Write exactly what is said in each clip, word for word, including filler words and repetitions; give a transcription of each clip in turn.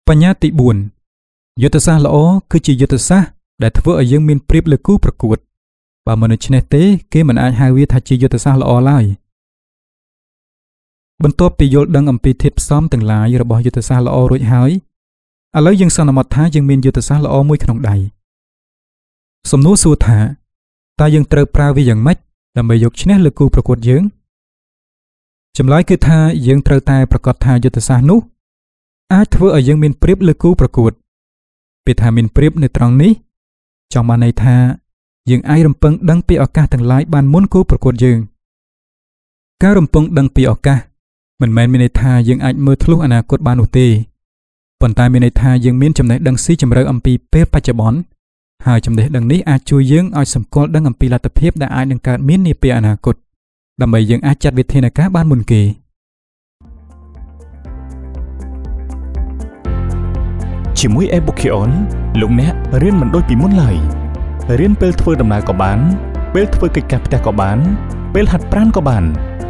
បញ្ញាទីបួនយុទ្ធសាស្ត្រល្អគឺជាយុទ្ធសាស្ត្រដែលធ្វើឲ្យយើងមានប្រៀបលើគូប្រកួតបើមិនដូច្នេះទេគេមិនអាចហៅវាថាជាយុទ្ធសាស្ត្រល្អឡើយបន្ទាប់ពីយល់ដឹងអំពីធាតុផ្សំទាំងឡាយរបស់យុទ្ធសាស្ត្រល្អរួចហើយឥឡូវយើងសន្មតថាយើងមានយុទ្ធសាស្ត្រល្អមួយក្នុងដៃសំណួរសួរថាតើយើងត្រូវប្រើវាយ៉ាងម៉េចដើម្បីយកឈ្នះលើគូប្រកួតយើងចម្លើយគឺថាយើងត្រូវតែប្រកាសថាយុទ្ធសាស្ត្រនោះអាចធ្វើឲ្យយើងមានប្រៀបលើគូប្រកួតពេលថាមានប្រៀបនៅត្រង់នេះចង់បានន័យថាយើងអាចរំពឹងដឹងពីឱកាសទាំងឡាយបានមុនគូប្រកួតយើងការរំពឹងដឹងពីឱកាសមិនមែនមានន័យថាយើងអាចមើលធ្លុះអនាគតបាននោះទេប៉ុន្តែមានន័យថាយើងមានចំណេះដឹងស៊ីជម្រៅអំពីពេលបច្ចុប្បន្នហើយចំណេះដឹងនេះអាចជួយយើងឲ្យសម្គាល់ដឹងអំពីលទ្ធភាពដែលអាចនឹងកើតមាននាពេលអនាគតដើម្បីយើងអាចចាត់វិធានការបានមុនគេជាមួយ Ebukion លោកអ្នករៀនមិនដូចពីមុនឡើយរៀនពេលធ្វើដំណើរក៏បានពេលធ្វើកិច្ចការផ្ទះក៏បានពេលហាត់ប្រាណក៏បាន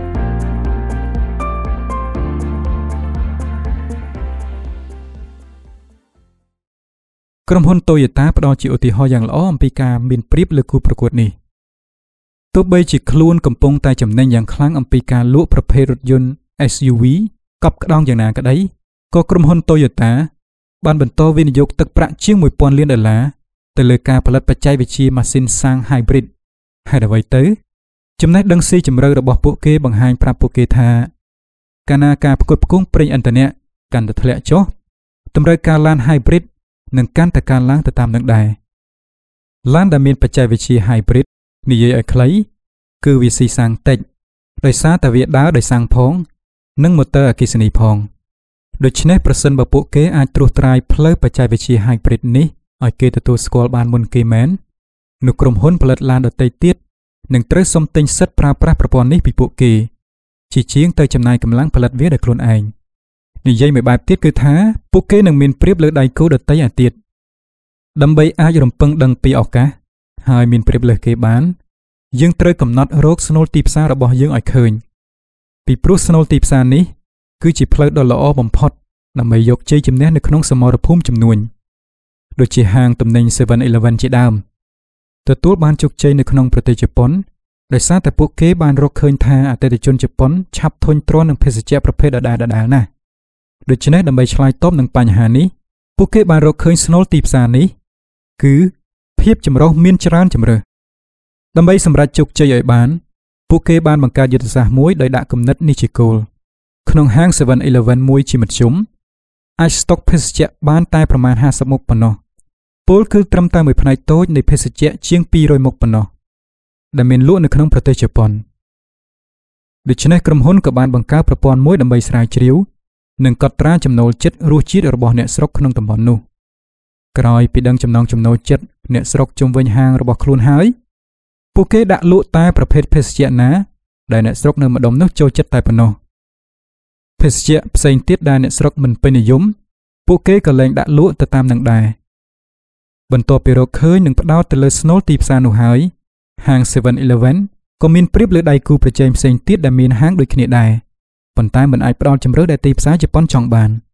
ក្រុមហ៊ុន Toyota ផ្ដល់ជាឧទាហរណ៍យ៉ាងល្អអំពីការមានប្រៀបលើគូប្រកួតនេះទោះបីជាខ្លួនកំពុងតែចំណេញយ៉ាងខ្លាំងអំពីការលក់ប្រភេទរថយន្ត เอส ยู วี កប់ក្តោងយ៉ាងណាក្តីក៏ក្រុមហ៊ុន Toyota បានបន្តវិនិយោគទឹកប្រាក់ជាងមួយពាន់លានដុល្លារទៅលើការផលិតបច្ចេកវិទ្យាម៉ាស៊ីនសាំង Hybrid ហេតុអ្វីទៅចំណេះដឹងស៊ីជម្រៅរបស់ពួកគេបង្ហាញប្រាប់ពួកគេថាកាលណាការផ្គត់ផ្គង់ប្រេងឥន្ធនៈកាន់តែធ្លាក់ចុះតម្រូវការឡាន Hybrid នឹងកាន់តែកើនឡើងទៅតាមនឹងដែរឡានដែលមានបច្ចេកវិទ្យា Hybrid និយាយឲ្យខ្លីគឺវាស៊ីសាំងតិចដោយសារតែវាដើរដោយសាំងផងនិងម៉ូទ័រអគ្គិសនីផងដូច្នេះប្រសិនបើពួកគេអាចត្រួសត្រាយផ្លូវបច្ចេកវិទ្យា Hybrid នេះឲ្យគេទទួលស្គាល់បានមុនគេមែននោះក្រុមហ៊ុនផលិតឡានដទៃទៀតនឹងត្រូវសុំទិញសិទ្ធិប្រើប្រាស់ប្រព័ន្ធនេះពីពួកគេជាជាងទៅចំណាយកម្លាំងផលិតវាដោយខ្លួនឯងនិយាយមួយបែបទៀតគឺថាពួកគេនឹងមានប្រៀបលើដៃគូដទៃឯទៀតដើម្បីអាចរំពឹងដឹងពីឱកាសហើយមានប្រៀបលើសគេបានយើងត្រូវកំណត់រកស្នូលទីផ្សាររបស់យើងឲ្យឃើញពីព្រោះស្នូលទីផ្សារនេះគឺជាផ្លូវដ៏ល្អបំផុតដើម្បីយកជ័យជំនះនៅក្នុងសមរភូមិជំនួញដូចជាហាងទំនិញ seven eleven ជាដើមទទួលបានជោគជ័យនៅក្នុងប្រទេសជប៉ុនដោយសារតែពួកគេបានរកឃើញថាអតិថិជនជប៉ុនឆាប់ធុញទ្រាន់នឹងភេសជ្ជៈប្រភេទដដែលៗណាស់ដូច្នេះដើម្បីឆ្លើយតបនឹងបញ្ហានេះពួកគេបានរកឃើញស្នូលទីផ្សារនេះគឺភាពចម្រុះមានច្រើនជម្រើសដើម្បីសម្រេចជោគជ័យឲ្យបានពួកគេបានបង្កើតយុទ្ធសាស្ត្រមួយដោយដាក់គំនិតនេះជាគោលក្នុងហាង seven eleven មួយជាមធ្យមអាចស្តុកភេសជ្ជៈបានតែប្រមាណห้าสิบមុខប៉ុណ្ណោះពលគឺត្រឹមតែមួយផ្នែកតូចនៃភេសជ្ជៈជាងពីររយមុខប៉ុណ្ណោះដែលមានលក់នៅក្នុងប្រទេសជប៉ុនដូច្នេះក្រុមហ៊ុនក៏បានបង្កើតប្រព័ន្ធមួយដើម្បីស្រាវជ្រាវនិងកត់ត្រាចំណូលចិត្តរសជាតិរបស់អ្នកស្រុកក្នុងតំបន់នោះក្រោយពីដឹងចំណង់ចំណូលចិត្តអ្នកស្រុកជុំវិញហាងរបស់ខ្លួនហើយពួកគេដាក់លក់តែប្រភេទភេសជ្ជៈណាដែលអ្នកស្រុកនៅម្ដុំនោះចូលចិត្តតែប៉ុណ្ណោះភេសជ្ជៈផ្សេងទៀតដែលអ្នកស្រុកមិនពេញនិយមពួកគេក៏លែងដាក់លក់ទៅតាមនឹងដែរបន្ទាប់ពីរកឃើញនិងផ្ដោតទៅលើស្នូលទីផ្សារនោះហើយហាង seven eleven ក៏មានប្រៀបលើដៃគូប្រជែងផ្សេងទៀតដែលមានហាងដូចគ្នាដែរប៉ុន្តែមិនអាចផ្ដោតជម្រើសដែលទីផ្សារជប៉ុនចង់បាន